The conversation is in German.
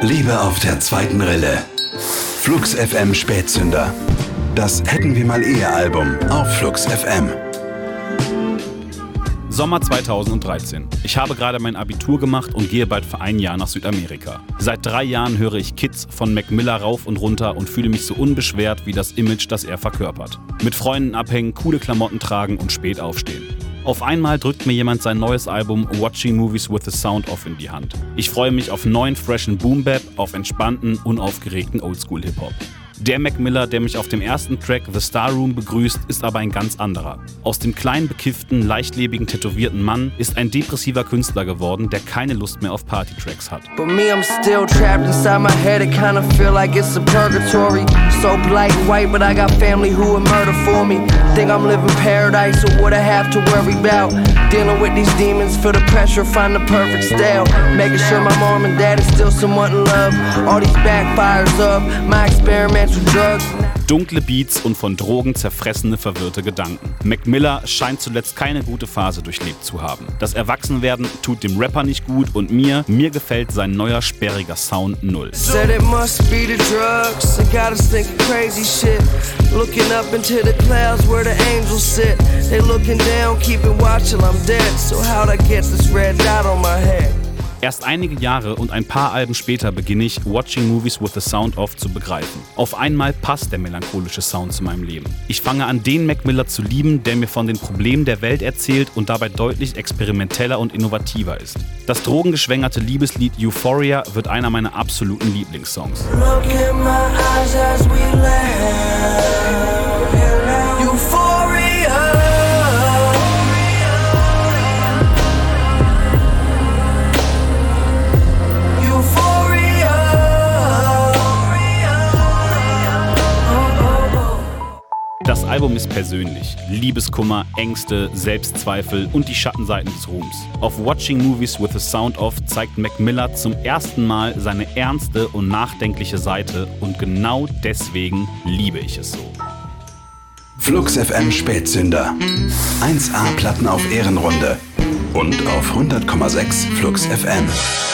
Liebe auf der zweiten Rille. Flux FM Spätzünder. Das Hätten wir mal eher Album auf Flux FM. Sommer 2013. Ich habe gerade mein Abitur gemacht und gehe bald für ein Jahr nach Südamerika. Seit 3 Jahren höre ich Kids von Mac Miller rauf und runter und fühle mich so unbeschwert wie das Image, das er verkörpert. Mit Freunden abhängen, coole Klamotten tragen und spät aufstehen. Auf einmal drückt mir jemand sein neues Album Watching Movies with the Sound Off in die Hand. Ich freue mich auf neuen, freshen Boom-Bap, auf entspannten, unaufgeregten Oldschool-Hip-Hop. Der Mac Miller, der mich auf dem ersten Track The Star Room begrüßt, ist aber ein ganz anderer. Aus dem kleinen, bekifften, leichtlebigen, tätowierten Mann ist ein depressiver Künstler geworden, der keine Lust mehr auf Party-Tracks hat. But me, I'm still trapped inside my head, it kinda feel like it's a purgatory. So black and white, but I got family who would murder for me. Think I'm living paradise, so what I have to worry about? Dealing with these demons, feel the pressure, find the perfect style. Making sure my mom and dad is still somewhat in love. All these backfires of my experiments with drugs. Dunkle Beats und von Drogen zerfressene, verwirrte Gedanken. Mac Miller scheint zuletzt keine gute Phase durchlebt zu haben. Das Erwachsenwerden tut dem Rapper nicht gut und mir gefällt sein neuer, sperriger Sound null. Said it must be the drugs, I got us thinking crazy shit. Looking up into the clouds where the angels sit. They looking down, keeping watch till I'm dead. So how'd I get this red dot on my head? Erst einige Jahre und ein paar Alben später beginne ich, Watching Movies with the Sound Off zu begreifen. Auf einmal passt der melancholische Sound zu meinem Leben. Ich fange an, den Mac Miller zu lieben, der mir von den Problemen der Welt erzählt und dabei deutlich experimenteller und innovativer ist. Das drogengeschwängerte Liebeslied Euphoria wird einer meiner absoluten Lieblingssongs. Look in my eyes as we laugh. Euphoria. Das Album ist persönlich. Liebeskummer, Ängste, Selbstzweifel und die Schattenseiten des Ruhms. Auf Watching Movies with the Sound Off zeigt Mac Miller zum ersten Mal seine ernste und nachdenkliche Seite und genau deswegen liebe ich es so. Flux FM Spätzünder. 1A Platten auf Ehrenrunde. Und auf 100,6 Flux FM.